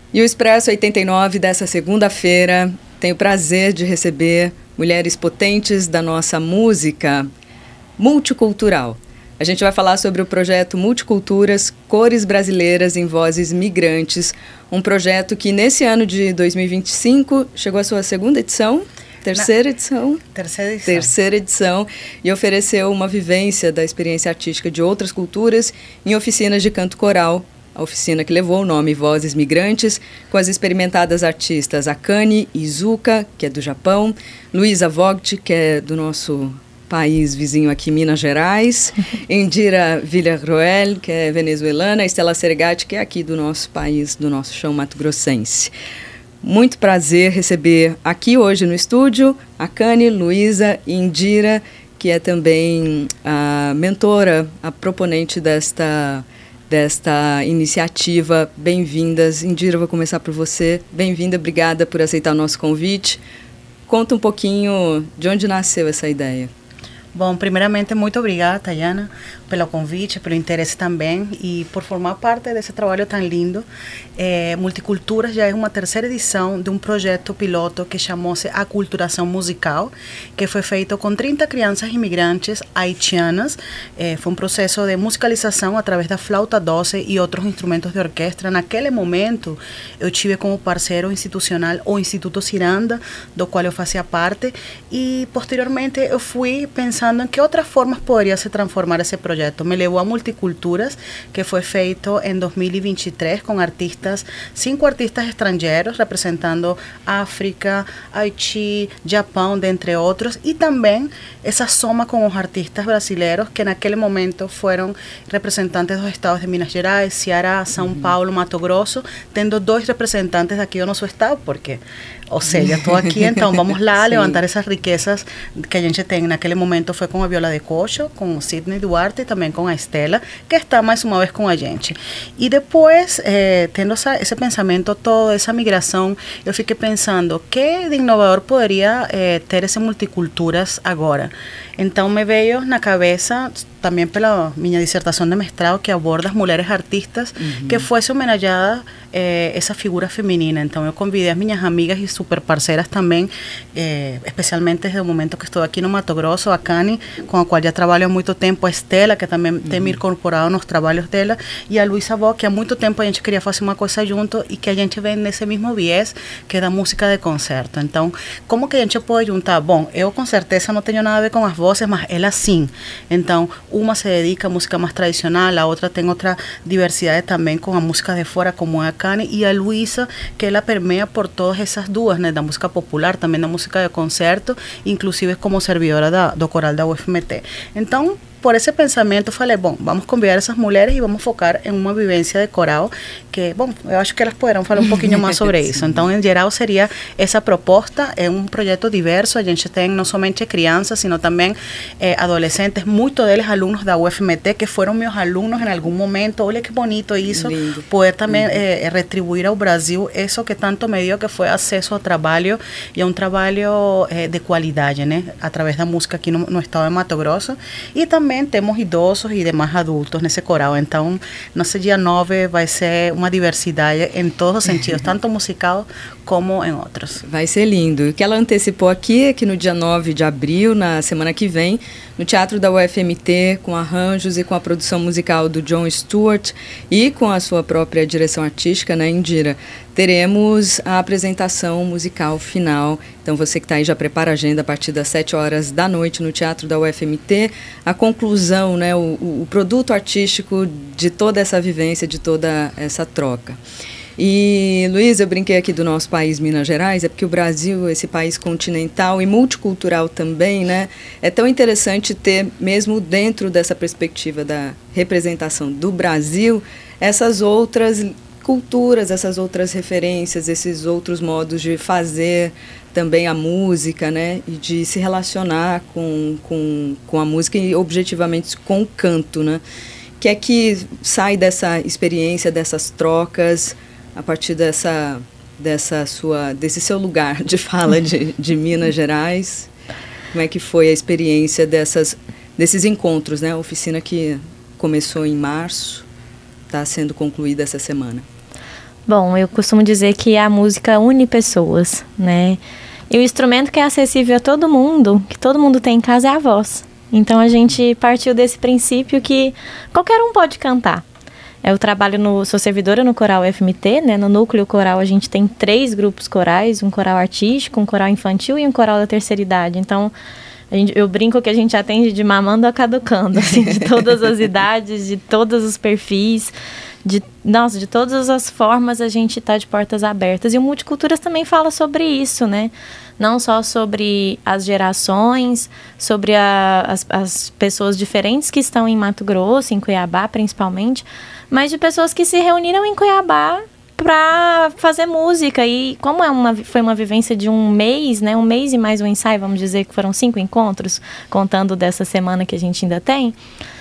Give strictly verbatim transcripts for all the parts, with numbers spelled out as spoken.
E o Expresso oitenta e nove dessa segunda-feira tem o prazer de receber mulheres potentes da nossa música multicultural. A gente vai falar sobre o projeto Multiculturas, Cores Brasileiras em Vozes Migrantes, um projeto que nesse ano de dois mil e vinte e cinco chegou à sua segunda edição, terceira edição, terceira edição, terceira edição, e ofereceu uma vivência da experiência artística de outras culturas em oficinas de canto coral. A oficina que levou o nome Vozes Migrantes, com as experimentadas artistas Akane Izuka, que é do Japão, Luísa Vogt, que é do nosso país vizinho aqui, Minas Gerais, Indira Villarroel, que é venezuelana, Estela Sergati, que é aqui do nosso país, do nosso chão mato-grossense. Muito prazer receber aqui hoje no estúdio Akane, Luísa e Indira, que é também a mentora, a proponente desta desta iniciativa. Bem-vindas. Indira, vou começar por você. Bem-vinda, obrigada por aceitar o nosso convite. Conta um pouquinho de onde nasceu essa ideia. Bom, primeiramente, muito obrigada, Tayana, pelo convite, pelo interesse também e por formar parte desse trabalho tão lindo. É, Multiculturas já é uma terceira edição de um projeto piloto que chamou-se Aculturação Musical, que foi feito com trinta crianças imigrantes haitianas. É, foi um processo de musicalização através da flauta doce e outros instrumentos de orquestra. Naquele momento, eu tive como parceiro institucional o Instituto Ciranda, do qual eu fazia parte, e posteriormente eu fui pensando em que outras formas poderia se transformar esse projeto. Me levou a Multiculturas, que foi feito em dois mil e vinte e três com artistas, cinco artistas estrangeiros representando África, Haiti, Japão, dentre outros, e também essa soma com os artistas brasileiros que naquele momento foram representantes dos estados de Minas Gerais, Ceará, São uhum. Paulo, Mato Grosso, tendo dois representantes aqui do nosso estado, porque, ou seja, estou aqui, então vamos lá levantar essas riquezas que a gente tem. Naquele momento foi com a Viola de Cocho, com o Sidney Duarte e também com a Estela, que está mais uma vez com a gente. E depois, eh, tendo essa, esse pensamento, toda essa migração, eu fiquei pensando, que de inovador poderia eh, ter esse Multiculturas agora? Então me veio na cabeça, também pela minha dissertação de mestrado, que aborda as mulheres artistas, uhum. que fosse homenageada eh, essa figura feminina. Então eu convidei as minhas amigas e super parceiras também, eh, especialmente desde o momento que estou aqui no Mato Grosso, a Akane, com a qual já trabalho há muito tempo, a Estela, que também uhum. tem me incorporado nos trabalhos dela, e a Luísa Vogt, que há muito tempo a gente queria fazer uma coisa junto e que a gente vem nesse mesmo viés, que é da música de concerto. Então, como que a gente pode juntar? Bom, eu com certeza não tenho nada a ver com as vozes, mas ela sim. Então, uma se dedica à música mais tradicional, a outra tem outra diversidade também com a música de fora, como a Akane, e a Luísa, que ela permeia por todas essas duas, né, da música popular, também da música de concerto, inclusive como servidora da, do coral da U F M T. Então, por esse pensamento, falei, bom, vamos convidar essas mulheres e vamos focar em uma vivência de coral, que, bom, eu acho que elas poderão falar um pouquinho mais sobre isso. Então, em geral, seria essa proposta. É um projeto diverso, a gente tem não somente crianças, sino também eh, adolescentes, muitos deles alunos da U F M T, que foram meus alunos em algum momento. Olha que bonito isso, lindo. Poder também uhum. eh, retribuir ao Brasil isso que tanto me deu, que foi acesso ao trabalho, e a um trabalho eh, de qualidade, né, através da música aqui no, no estado de Mato Grosso. E também Também temos idosos e demais adultos nesse coral. Então, nosso dia nove vai ser uma diversidade em todos os sentidos, tanto musical como em outros. Vai ser lindo. O que ela antecipou aqui é que no dia nove de abril, na semana que vem, no Teatro da U F M T, com arranjos e com a produção musical do Jon Stewart e com a sua própria direção artística, né, Indira, teremos a apresentação musical final. Então, você que está aí já prepara a agenda a partir das sete horas da noite no Teatro da U F M T. A conclusão, né, o, o produto artístico de toda essa vivência, de toda essa troca. E, Luísa, eu brinquei aqui do nosso país, Minas Gerais, é porque o Brasil, esse país continental e multicultural também, né, é tão interessante ter, mesmo dentro dessa perspectiva da representação do Brasil, essas outras culturas, essas outras referências, esses outros modos de fazer também a música, né, e de se relacionar com, com, com a música e objetivamente com o canto, né. O que é que sai dessa experiência, dessas trocas, a partir dessa, dessa sua, desse seu lugar de fala de, de Minas Gerais? Como é que foi a experiência dessas, desses encontros, né? A oficina que começou em março, está sendo concluída essa semana. Bom, eu costumo dizer que a música une pessoas, né? E o instrumento que é acessível a todo mundo, que todo mundo tem em casa, é a voz. Então a gente partiu desse princípio que qualquer um pode cantar. Eu trabalho no, sou servidora no coral U F M T, né? No núcleo coral a gente tem três grupos corais, um coral artístico, um coral infantil e um coral da terceira idade. Então a gente, eu brinco que a gente atende de mamando a caducando, assim, de todas as idades, de todos os perfis, de, nossa, de todas as formas a gente está de portas abertas. E o Multiculturas também fala sobre isso, né? Não só sobre as gerações, sobre a, as, as pessoas diferentes que estão em Mato Grosso, em Cuiabá principalmente, mas de pessoas que se reuniram em Cuiabá para fazer música. E como é uma, foi uma vivência de um mês, né? Um mês e mais um ensaio, vamos dizer que foram cinco encontros, contando dessa semana que a gente ainda tem.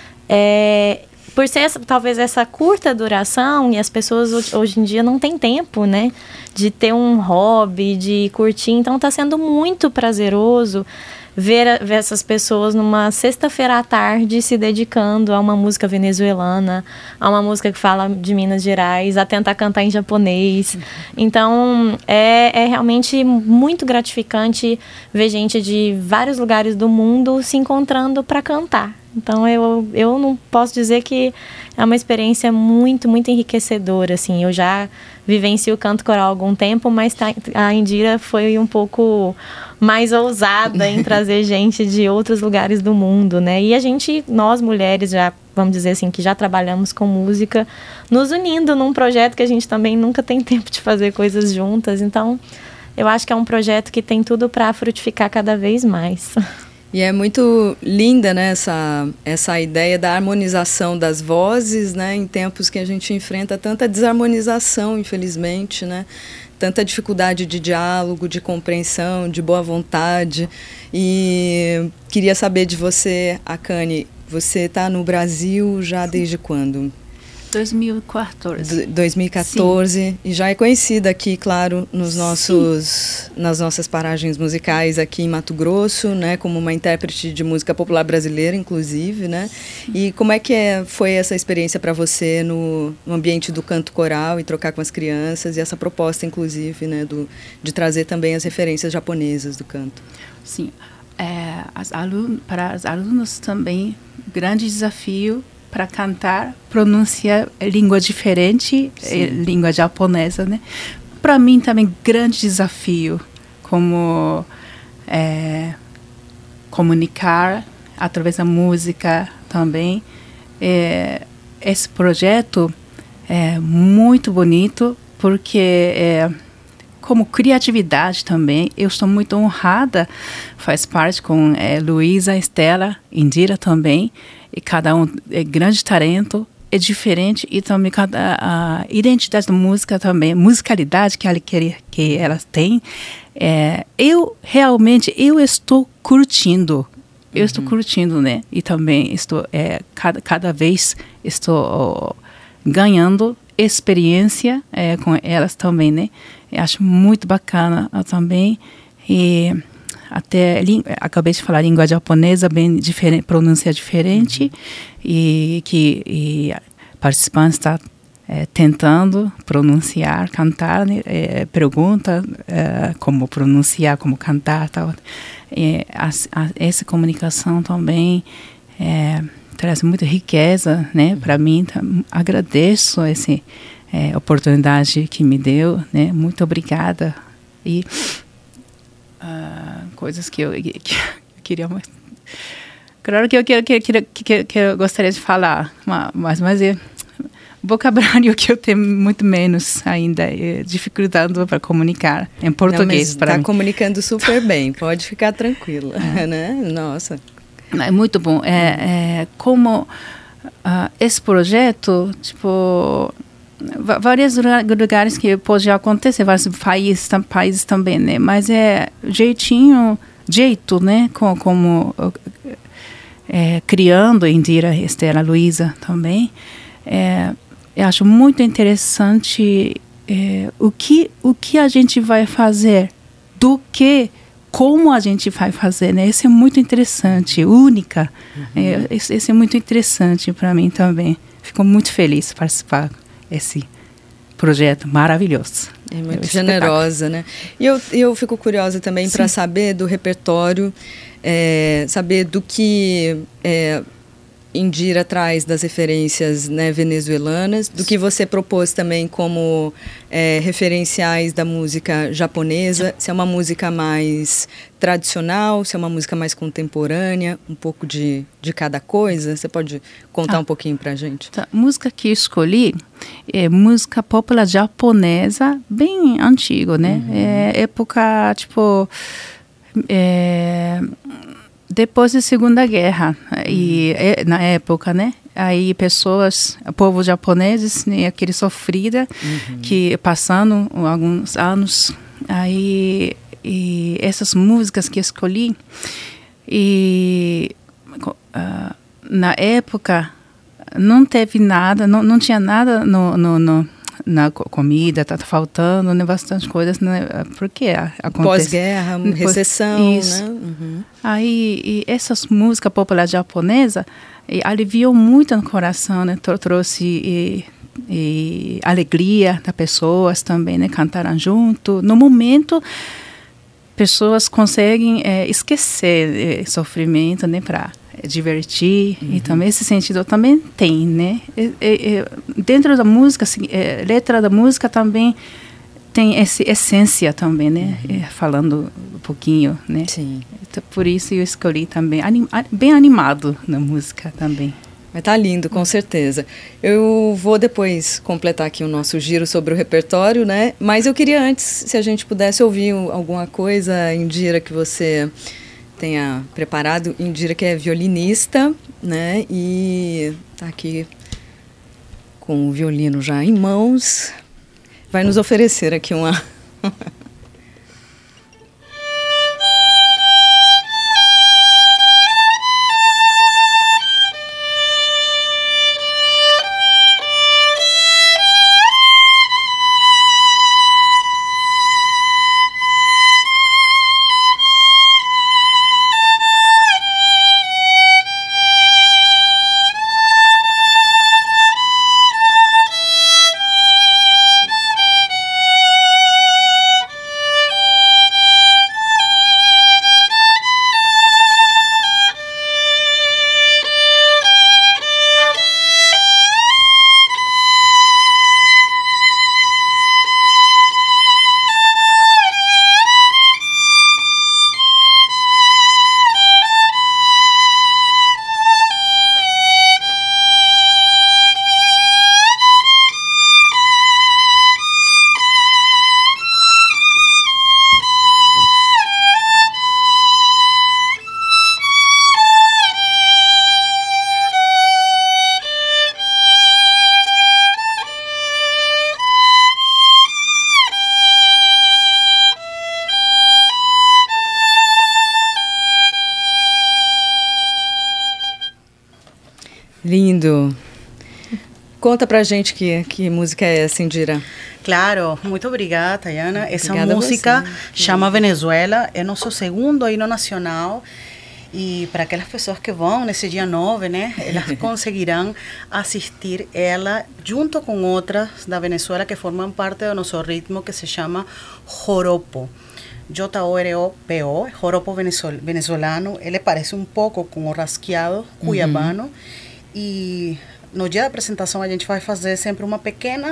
É, por ser essa, talvez essa curta duração, e as pessoas hoje em dia não têm tempo, né? De ter um hobby, de curtir. Então está sendo muito prazeroso ver, ver essas pessoas numa sexta-feira à tarde se dedicando a uma música venezuelana, a uma música que fala de Minas Gerais, a tentar cantar em japonês. Então, é, é realmente muito gratificante ver gente de vários lugares do mundo se encontrando para cantar. Então, eu, eu não posso dizer que é uma experiência muito, muito enriquecedora, assim. Eu já vivencio o canto coral há algum tempo, mas tá, a Indira foi um pouco mais ousada em trazer gente de outros lugares do mundo, né? E a gente, nós mulheres, já, vamos dizer assim, que já trabalhamos com música, nos unindo num projeto que a gente também nunca tem tempo de fazer coisas juntas. Então, eu acho que é um projeto que tem tudo para frutificar cada vez mais. E é muito linda, né, essa, essa ideia da harmonização das vozes, né, em tempos que a gente enfrenta tanta desarmonização, infelizmente, né, tanta dificuldade de diálogo, de compreensão, de boa vontade. E queria saber de você, Akane, você está no Brasil já desde quando? dois mil e quatorze. dois mil e quatorze. Sim. E já é conhecida aqui, claro, nos nossos, nas nossas paragens musicais aqui em Mato Grosso, né, como uma intérprete de música popular brasileira, inclusive, né? Sim. E como é que é, foi essa experiência para você no, no ambiente do canto coral e trocar com as crianças e essa proposta, inclusive, né, do, de trazer também as referências japonesas do canto? Sim. É, as alun- para os alunos também, grande desafio para cantar, pronunciar língua diferente, eh, língua japonesa, né? Para mim também grande desafio, como é, comunicar através da música também. É, esse projeto é muito bonito porque é, como criatividade também, eu estou muito honrada, faz parte com é, Luísa, Estela, Indira também. E cada um é grande talento, é diferente, e também cada a identidade da música também, musicalidade que ela quer, que elas têm. É, eu realmente eu estou curtindo, eu uhum. estou curtindo, né? E também estou é, cada cada vez estou ganhando experiência é, com elas também, né? Eu acho muito bacana também. E até acabei de falar língua japonesa bem diferente, pronúncia diferente, uhum. e que e participante está é, tentando pronunciar, cantar, né? É, pergunta é, como pronunciar, como cantar, tal. E a, a, essa comunicação também é, traz muita riqueza, né? Para mim, tá, agradeço essa é, oportunidade que me deu, né? Muito obrigada. E Uh, coisas que eu, que, que eu queria mais. Claro que eu, que, que, que, que, que eu gostaria de falar, mas, mas é vocabulário que eu tenho muito menos ainda, é, dificuldade para comunicar em português. Está comunicando super bem, pode ficar tranquila, é. né? Nossa. É muito bom. É, é, como uh, esse projeto, tipo, vários lugares que pode acontecer, vários países, países também, né? Mas é jeitinho, jeito, né? Como, como é, criando Indira, Estela, Luísa também. É, eu acho muito interessante é, o, que, o que a gente vai fazer, do que, como a gente vai fazer, né? Isso é muito interessante, única. Uhum. É, isso, isso é muito interessante para mim também. Fico muito feliz de participar. Esse projeto maravilhoso. É muito é generosa, né? E eu, eu fico curiosa também para saber do repertório, é, saber do que é, Indira traz das referências, né, venezuelanas, do que você propôs também como é, referenciais da música japonesa, se é uma música mais tradicional, se é uma música mais contemporânea, um pouco de, de cada coisa. Você pode contar ah, um pouquinho pra gente? Tá. A música que eu escolhi é música popular japonesa, bem antiga, né? Uhum. É época, tipo... É, depois da Segunda Guerra, uhum. e na época, né? Aí pessoas, povo japoneses, né, aquele sofrida, uhum. que passando alguns anos, aí e essas músicas que escolhi, e uh, na época não teve nada, não, não tinha nada no, no, no na comida, tá faltando, né, bastante coisas, né, porque acontece... Pós-guerra, recessão, isso. né? Uhum. Aí, e essas músicas populares japonesas aliviam muito no coração, né, trouxe e, e alegria das pessoas também, né, cantaram junto. No momento, pessoas conseguem é, esquecer é, sofrimento, né, para divertir, uhum. e também esse sentido também tem, né? E, e, dentro da música, assim, é, letra da música também tem essa essência também, né? Uhum. É, falando um pouquinho, né? Sim. Então, por isso eu escolhi também, anim, bem animado na música também. Mas tá lindo, com certeza. Eu vou depois completar aqui o nosso giro sobre o repertório, né? Mas eu queria antes, se a gente pudesse ouvir alguma coisa, Indira, que você tenha preparado. Indira, que é violinista, né? E tá aqui com o violino já em mãos. Vai nos oferecer aqui uma... Lindo. Conta pra gente que, que música é essa, Indira. Claro, muito obrigada, Tayana. Essa obrigada música chama Venezuela, é nosso segundo hino nacional. E para aquelas pessoas que vão nesse dia nove, né, elas conseguirão assistir ela junto com outras da Venezuela que formam parte do nosso ritmo, que se chama joropo. J O R O P O, joropo venezuelano. Ele parece um pouco com o rasqueado cuiabano. Uhum. E no dia da apresentação a gente vai fazer sempre uma pequena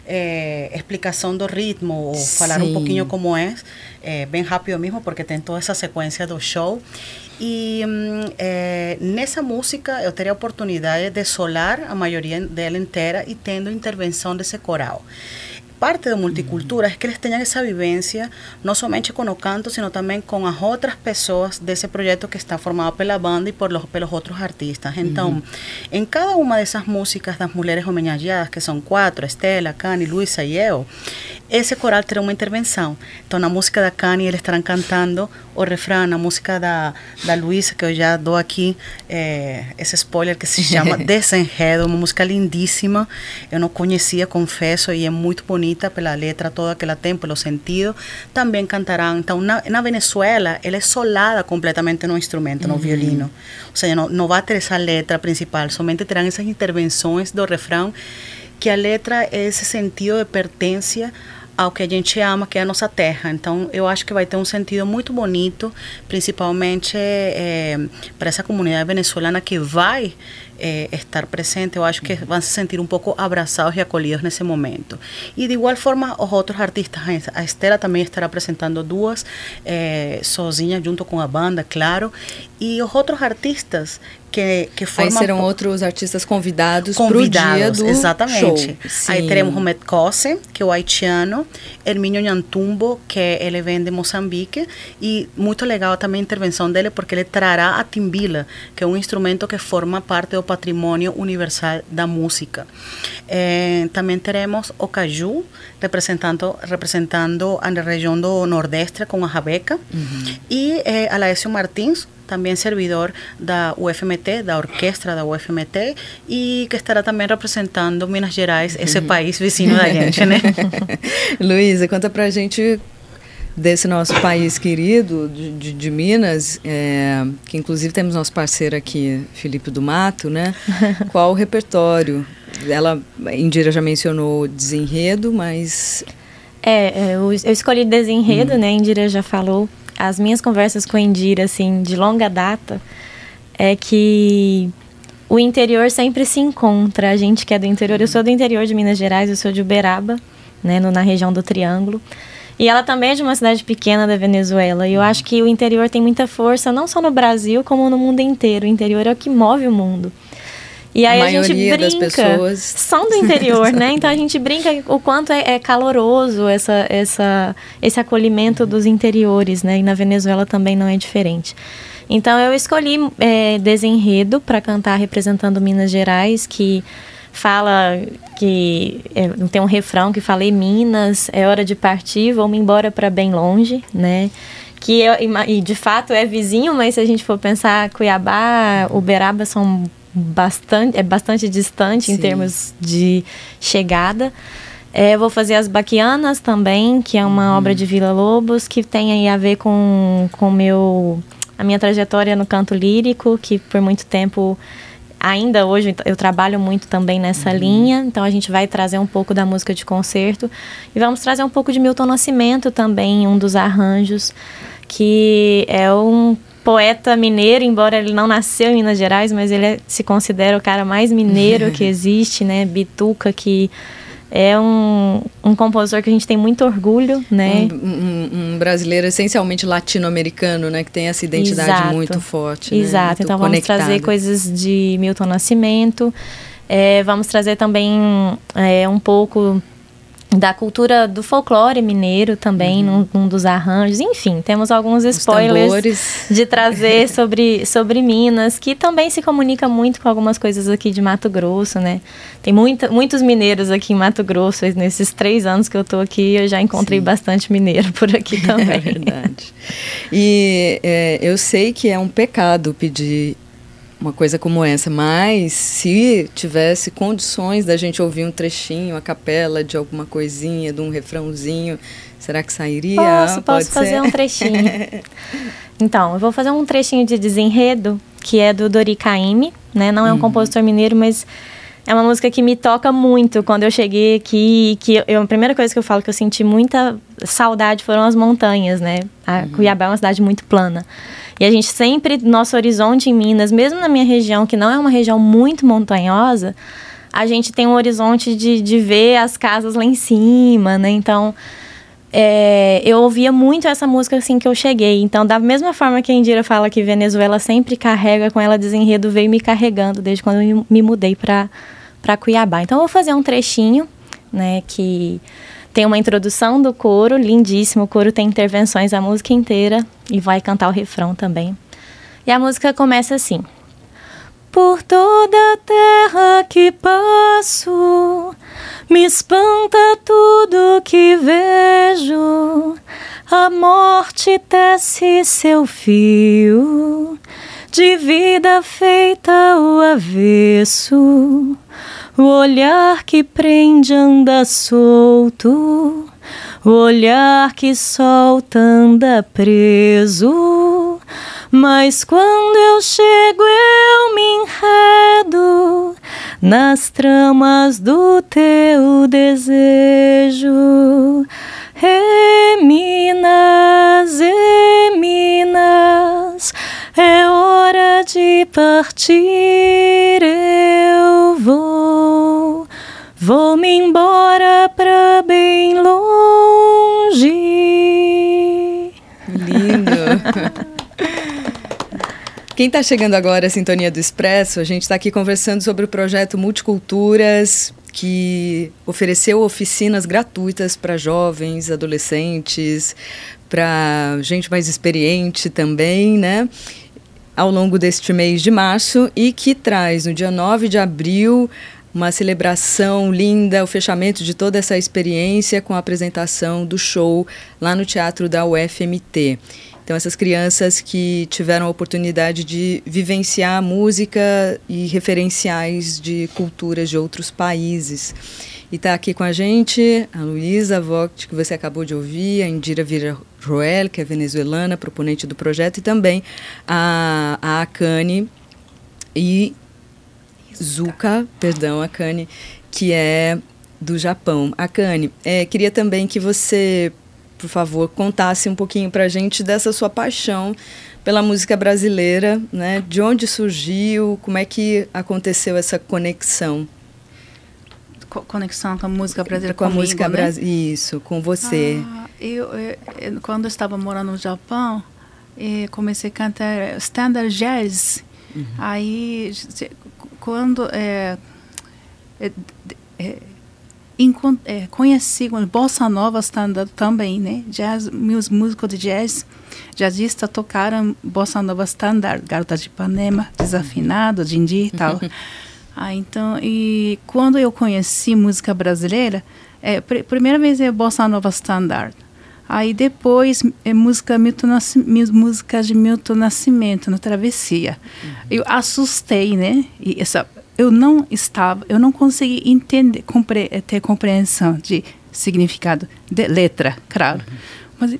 é, explicação do ritmo, ou Sim. falar um pouquinho como é, é, bem rápido mesmo, porque tem toda essa sequência do show. E é, nessa música eu teria a oportunidade de solar a maioria dela inteira e tendo intervenção desse coral. Parte da multicultura é que eles tenham essa vivência, não somente com o canto, sino também com as outras pessoas desse projeto que está formado pela banda e por los, pelos outros artistas. Então, uhum. em cada uma dessas músicas das mulheres homenageadas, que são quatro, Estela, Cani, Luisa e eu, esse coral terá uma intervenção. Então, na música da Cani, eles estarão cantando o refrão. Na música da, da Luisa, que eu já dou aqui é, esse spoiler, que se chama Desenredo, uma música lindíssima. Eu não conhecia, confesso, e é muito bonita pela letra toda que ela tem, pelo sentido. Também cantarão. Então, na, na Venezuela, ela é solada completamente no instrumento, no uhum. violino. Ou seja, não, não vai ter essa letra principal, somente terão essas intervenções do refrão que a letra é esse sentido de pertença ao que a gente ama, que é a nossa terra. Então, eu acho que vai ter um sentido muito bonito, principalmente é, para essa comunidade venezuelana que vai é, estar presente. Eu acho que vão se sentir um pouco abraçados e acolhidos nesse momento. E, de igual forma, os outros artistas, a Estela também estará apresentando duas, é, sozinha, junto com a banda, claro. E os outros artistas que, que formam... Aí serão outros artistas convidados, convidados para o dia do exatamente. show. Aí teremos o Metcose, que é o haitiano, Hermínio Nhantumbo, que ele vem de Moçambique, e muito legal também a intervenção dele, porque ele trará a timbila, que é um instrumento que forma parte do patrimônio universal da música. Eh, também teremos o Caju, representando, representando a região do Nordeste com a Rabeca, uhum. E eh, Alaésio Martins, também servidor da U F M T, da orquestra da U F M T, e que estará também representando Minas Gerais, esse uhum. país vizinho da gente, né? Luísa, conta pra gente desse nosso país querido, de, de, de Minas, é, que inclusive temos nosso parceiro aqui, Felipe do Mato, né? Qual o repertório? Ela, Indira já mencionou desenredo, mas... É, eu, eu escolhi desenredo, hum. né? Indira já falou. As minhas conversas com a Indira, assim, de longa data, é que o interior sempre se encontra. A gente que é do interior, eu sou do interior de Minas Gerais, eu sou de Uberaba, né, no, na região do Triângulo. E ela também é de uma cidade pequena da Venezuela. E eu acho que o interior tem muita força, não só no Brasil, como no mundo inteiro. O interior é o que move o mundo. E aí a, a gente brinca, das pessoas são do interior, né? Então a gente brinca o quanto é, é caloroso essa, essa, esse acolhimento dos interiores, né? E na Venezuela também não é diferente. Então eu escolhi é, desenredo para cantar representando Minas Gerais, que fala que é, tem um refrão que fala: "E Minas, é hora de partir, vou-me embora para bem longe", né? Que é, e de fato é vizinho, mas se a gente for pensar, Cuiabá, Uberaba são bastante, é bastante distante, sim, em termos de chegada. É, vou fazer as Baquianas também, que é uma uhum. obra de Vila Lobos, que tem aí a ver com, com meu, a minha trajetória no canto lírico, que por muito tempo, ainda hoje, eu trabalho muito também nessa uhum. linha. Então a gente vai trazer um pouco da música de concerto e vamos trazer um pouco de Milton Nascimento também, um dos arranjos, que é um poeta mineiro, embora ele não nasceu em Minas Gerais, mas ele é, se considera o cara mais mineiro que existe, né? Bituca, que é um, um compositor que a gente tem muito orgulho, né? Um, um, um brasileiro essencialmente latino-americano, né? Que tem essa identidade Exato. muito forte. Exato, né? Muito então conectada. Vamos trazer coisas de Milton Nascimento, é, vamos trazer também é, um pouco da cultura do folclore mineiro também, uhum. num, num dos arranjos. Enfim, temos alguns spoilers de trazer sobre, sobre Minas, que também se comunica muito com algumas coisas aqui de Mato Grosso, né? Tem muita, muitos mineiros aqui em Mato Grosso. Nesses três anos que eu tô aqui, eu já encontrei Sim. bastante mineiro por aqui também. É verdade. E é, eu sei que é um pecado pedir uma coisa como essa, mas se tivesse condições da gente ouvir um trechinho, a capela de alguma coisinha, de um refrãozinho, será que sairia? Posso, Pode posso fazer um trechinho. Então, eu vou fazer um trechinho de desenredo, que é do Dori Caymmi, né? Não é um uhum. compositor mineiro, mas é uma música que me toca muito quando eu cheguei aqui, que eu, a primeira coisa que eu falo que eu senti muita saudade foram as montanhas, né? A uhum. Cuiabá é uma cidade muito plana. E a gente sempre, nosso horizonte em Minas, mesmo na minha região, que não é uma região muito montanhosa, a gente tem um horizonte de, de ver as casas lá em cima, né? Então, é, eu ouvia muito essa música assim que eu cheguei. Então, da mesma forma que a Indira fala que Venezuela sempre carrega com ela desenredo, veio me carregando desde quando eu me mudei para para Cuiabá. Então, eu vou fazer um trechinho, né, que tem uma introdução do coro, lindíssimo. O coro tem intervenções a música inteira e vai cantar o refrão também. E a música começa assim: por toda a terra que passo, me espanta tudo que vejo. A morte tece seu fio, de vida feita ao avesso. O olhar que prende anda solto, o olhar que solta anda preso. Mas quando eu chego eu me enredo nas tramas do teu desejo. E Minas, e Minas, é hora de partir, eu vou, vou-me embora pra bem longe. Lindo! Quem está chegando agora à Sintonia do Expresso, a gente está aqui conversando sobre o projeto Multiculturas, que ofereceu oficinas gratuitas para jovens, adolescentes, para gente mais experiente também, né? Ao longo deste mês de março, e que traz no dia nove de abril uma celebração linda, o fechamento de toda essa experiência com a apresentação do show lá no Teatro da U F M T. Então, essas crianças que tiveram a oportunidade de vivenciar a música e referenciais de culturas de outros países. E está aqui com a gente a Luísa Vogt, que você acabou de ouvir, a Indira Villarroel, que é venezuelana, proponente do projeto, e também a, a Akane e Zuka, perdão, Akane, que é do Japão. Akane, é, queria também que você, por favor, contasse um pouquinho para a gente dessa sua paixão pela música brasileira, né? De onde surgiu, como é que aconteceu essa conexão? Co- conexão com a música brasileira com a comigo, música né? brasileira, isso, com você. Ah, eu, eu, eu, quando eu estava morando no Japão, eh, comecei a cantar standard jazz. Uhum. Aí, quando é, é, é, Encont- é, conheci o bossa nova standard também, né? Jazz, meus músicos de jazz, jazzistas tocaram bossa nova standard, Garota de Ipanema, Desafinado, Dindi e tal. Ah, então, e quando eu conheci música brasileira, é, pr- primeira vez é bossa nova standard. Aí depois é música, Milton Nasci- música de Milton Nascimento, na Travessia. Uhum. Eu assustei, né? E essa eu não estava, eu não consegui entender, compre, ter compreensão de significado de letra, claro. Uhum. Mas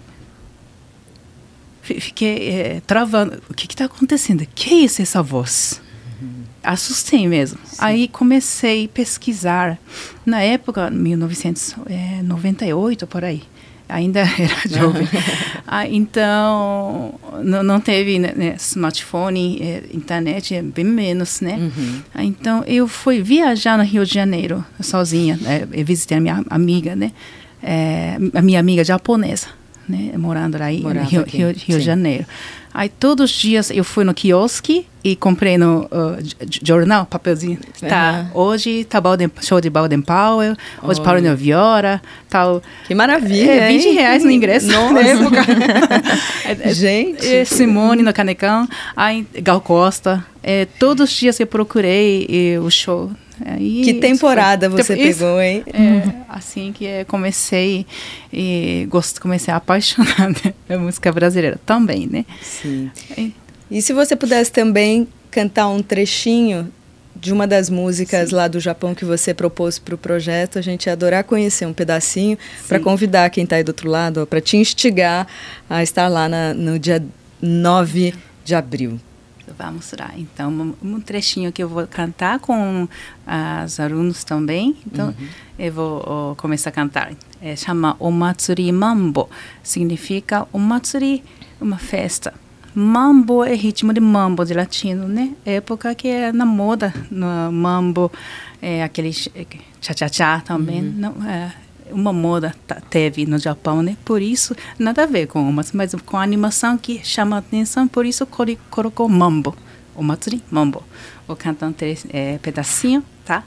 fiquei é, travando. O que está acontecendo? Que é isso, essa voz? Uhum. Assustei mesmo. Sim. Aí comecei a pesquisar. Na época, mil novecentos e noventa e oito, por aí. Ainda era jovem. Ah, então, não, não teve, né, smartphone, é, internet, é bem menos, né? Uhum. Ah, então, eu fui viajar no Rio de Janeiro, sozinha. É, eu visitei a minha amiga, né? É, a minha amiga japonesa, né? Morando lá no Rio, Rio, Rio de Janeiro. Aí, todos os dias, eu fui no quiosque e comprei no uh, jornal, papelzinho. Uhum. Tá, hoje tá Baden, show de Baden Powell, hoje oh. Paulo Vieira, tal. Que maravilha, é, vinte reais no ingresso. Nossa. Na época. Gente. É, Simone no Canecão, aí Gal Costa. É, todos os dias eu procurei e, o show. Aí, que temporada foi, você isso, pegou, hein? É, assim que eu comecei e gost, comecei a apaixonar, né, a música brasileira também, né? Sim. E, e se você pudesse também cantar um trechinho de uma das músicas Sim. lá do Japão que você propôs para o projeto, a gente ia adorar conhecer um pedacinho para convidar quem está aí do outro lado, para te instigar a estar lá na, no dia nove de abril. Vamos lá, então, um, um trechinho que eu vou cantar com os alunos também. Então, uhum. eu vou oh, começar a cantar. É, chama O Matsuri Mambo. Significa o Matsuri, uma festa. Mambo é ritmo de mambo, de latino, né? Época que é na moda, no mambo, é aquele cha-cha-cha também. Uhum. Não, é, uma moda teve no Japão, né? Por isso, nada a ver com umas, mas com a animação que chama a atenção, por isso colocou mambo. O Matsuri Mambo. Vou cantar um é, pedacinho, tá?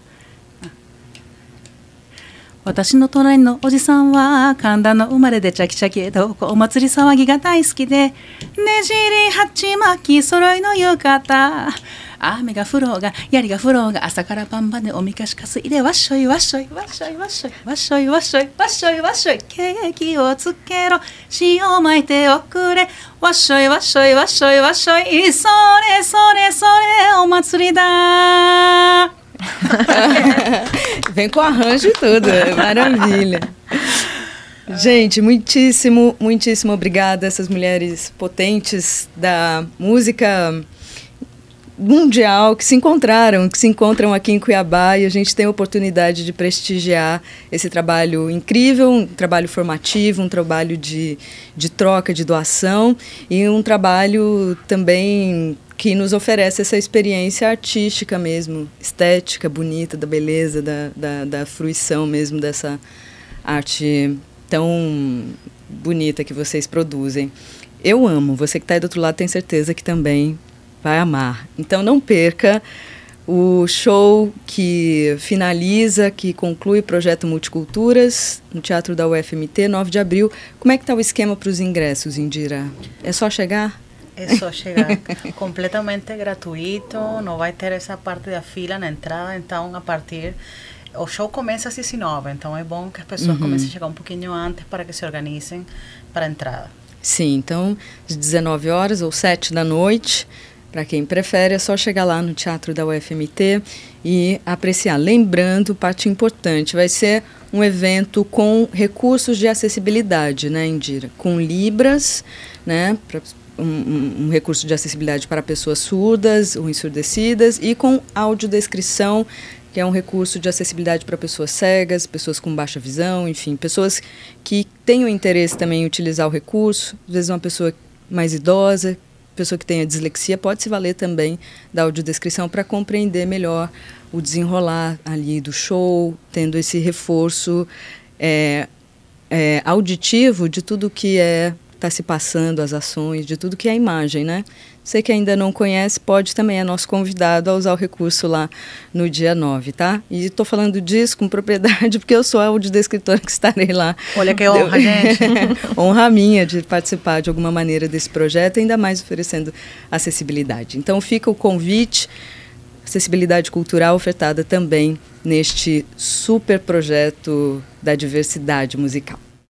私の隣のおじさんは神田の生まれでチャキチャキ江戸お祭り騒ぎが大好きでねじり鉢巻き揃いの浴衣雨が降ろうが槍が降ろうが朝から晩までおみかしかすいでわっしょいわっしょいわっしょいわっしょいわっしょいわっしょいわっしょいわっしょいケーキをつけろ塩を巻いておくれわっしょいわっしょいわっしょいわっしょいそれそれそれお祭りだ Vem com arranjo e tudo, maravilha. Gente, muitíssimo, muitíssimo obrigada a essas mulheres potentes da música mundial que se encontraram, que se encontram aqui em Cuiabá, e a gente tem a oportunidade de prestigiar esse trabalho incrível, um trabalho formativo, um trabalho de, de troca, de doação, e um trabalho também que nos oferece essa experiência artística mesmo, estética, bonita, da beleza, da, da, da fruição mesmo dessa arte tão bonita que vocês produzem. Eu amo, você que está aí do outro lado tem certeza que também vai amar. Então não perca o show que finaliza, que conclui o projeto Multiculturas no Teatro da U F M T, nove de abril. Como é que está o esquema para os ingressos, Indira? É só chegar? É só chegar. Completamente gratuito, não vai ter essa parte da fila na entrada, então a partir... O show começa às dezenove, então é bom que as pessoas uhum. comecem a chegar um pouquinho antes para que se organizem para a entrada. Sim, então às dezenove horas ou sete da noite, para quem prefere, é só chegar lá no Teatro da U F M T e apreciar. Lembrando, parte importante, vai ser um evento com recursos de acessibilidade, né, Indira? Com libras, né, pra, um, um recurso de acessibilidade para pessoas surdas ou ensurdecidas, e com audiodescrição, que é um recurso de acessibilidade para pessoas cegas, pessoas com baixa visão, enfim, pessoas que tenham interesse também em utilizar o recurso. Às vezes uma pessoa mais idosa, pessoa que tenha dislexia, pode se valer também da audiodescrição para compreender melhor o desenrolar ali do show, tendo esse reforço é, é, auditivo de tudo que é está se passando, as ações, de tudo que é a imagem, né? Você que ainda não conhece, pode também, é nosso convidado a usar o recurso lá no dia nove, tá? E estou falando disso com propriedade porque eu sou a audiodescritora que estarei lá. Olha que honra, gente. Honra minha de participar de alguma maneira desse projeto, ainda mais oferecendo acessibilidade. Então fica o convite, acessibilidade cultural ofertada também neste super projeto da diversidade musical.